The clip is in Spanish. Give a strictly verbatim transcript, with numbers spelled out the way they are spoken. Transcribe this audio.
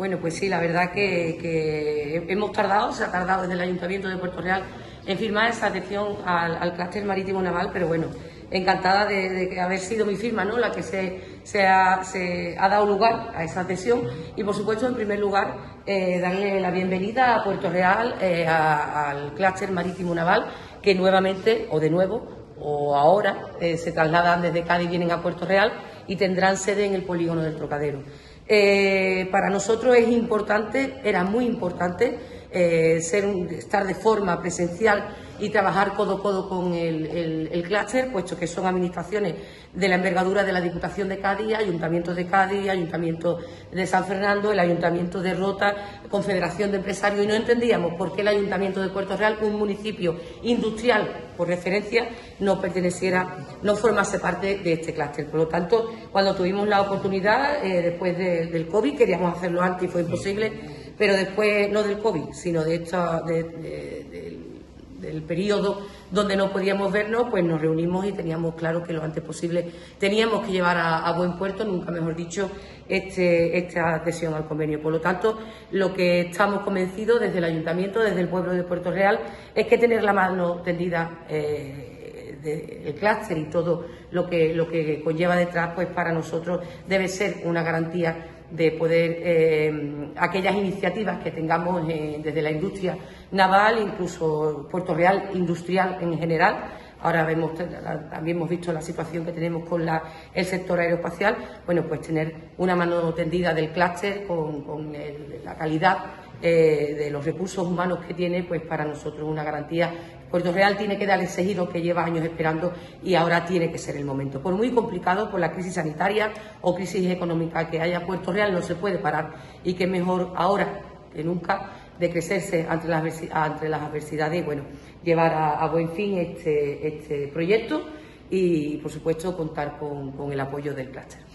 Bueno, pues sí, la verdad que, que hemos tardado, se ha tardado desde el Ayuntamiento de Puerto Real en firmar esa adhesión al, al clúster marítimo naval, pero bueno, encantada de, de haber sido mi firma, ¿no?, la que se, se, ha, se ha dado lugar a esa adhesión y, por supuesto, en primer lugar, eh, darle la bienvenida a Puerto Real, eh, a, al clúster marítimo naval, que nuevamente, o de nuevo, o ahora, eh, se trasladan desde Cádiz, vienen a Puerto Real y tendrán sede en el polígono del Trocadero. Eh, para nosotros es importante, era muy importante, eh, ser un, estar de forma presencial y trabajar codo a codo con el, el, el clúster, puesto que son administraciones de la envergadura de la Diputación de Cádiz, Ayuntamiento de Cádiz, Ayuntamiento de San Fernando, el Ayuntamiento de Rota, Confederación de Empresarios, y no entendíamos por qué el Ayuntamiento de Puerto Real, un municipio industrial por referencia, no perteneciera, no formase parte de este clúster. Por lo tanto, cuando tuvimos la oportunidad, eh, después de, del COVID, queríamos hacerlo antes y fue imposible, pero después, no del COVID, sino de esta, de, de, de, del periodo donde no podíamos vernos, pues nos reunimos y teníamos claro que lo antes posible teníamos que llevar a, a buen puerto, nunca mejor dicho, este, esta adhesión al convenio. Por lo tanto, lo que estamos convencidos desde el Ayuntamiento, desde el pueblo de Puerto Real, es que tener la mano tendida eh, del clúster y todo lo que, lo que conlleva detrás, pues para nosotros debe ser una garantía de poder, eh, aquellas iniciativas que tengamos eh, desde la industria naval, incluso Puerto Real industrial en general. Ahora vemos, también hemos visto la situación que tenemos con la, el sector aeroespacial. Bueno, pues tener una mano tendida del clúster con, con el, la calidad eh, de los recursos humanos que tiene, pues para nosotros una garantía. Puerto Real tiene que dar ese giro que lleva años esperando y ahora tiene que ser el momento. Por muy complicado, por la crisis sanitaria o crisis económica que haya, Puerto Real no se puede parar y que mejor ahora que nunca de crecerse ante las, ante las adversidades y, bueno, llevar a, a buen fin este, este proyecto y, por supuesto, contar con, con el apoyo del clúster.